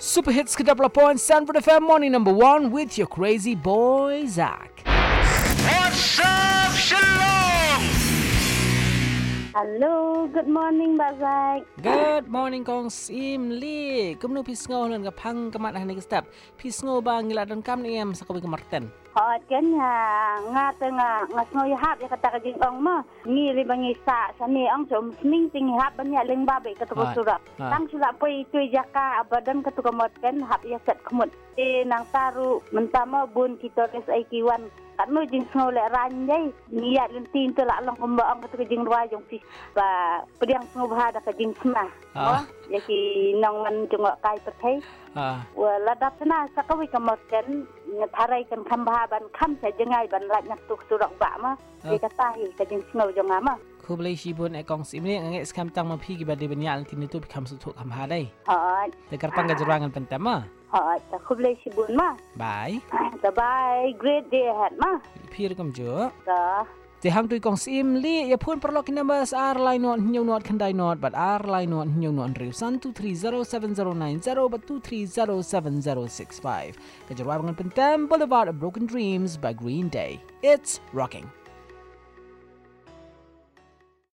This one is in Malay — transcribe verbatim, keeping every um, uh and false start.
Super Hits ke double point Sanford F M morning number one with your crazy boy Zach. What's up, Shalom? Hello, good morning, Bazai. Good morning kong Sim Lee. Kumno pisngo lan kapang kamat hani step. Pisngo ba ngila don kam ni em sa kawi kamarten. Hot kan ha nga te nga nga ngoy hap ya kata kajing ong mo. Ni ri bangi sa sa ni ong som ming ting hap banya leng babe katuko sura. Tang sura poi tui jaka abadan katuko mot kan hap ya set kemut. E nang taru mentama bun kita res ai kiwan. Kanu jing sngo le ranjai niat lentin tu la long komba ang katu jing rua jong sis ba pediang sngo bahada ka jing sma oh ya ki nong man jong kai perthai ah wala dapna sakawi kamot kan tharai kan khamba ban kham sa jangai ban la nyak tu surok ba ma e ka tahi ka jing sngo jong ama khu blai shi bun e kong sim ni nge skam tang ma phi ki ba de banya lentin tu kham su thu kham ha dai ha te karpang ga jurangan pentama ha ta khu blai shi bun ma bye bye great day ahead ma phir kam jo da te hang tu kong sim li ya phun perlok numbers r line not new not khandai not but r line not new not riu san two three zero seven zero nine zero but two three zero seven zero six five ke jawab ngan pentam Boulevard of Broken Dreams by Green Day. It's rocking.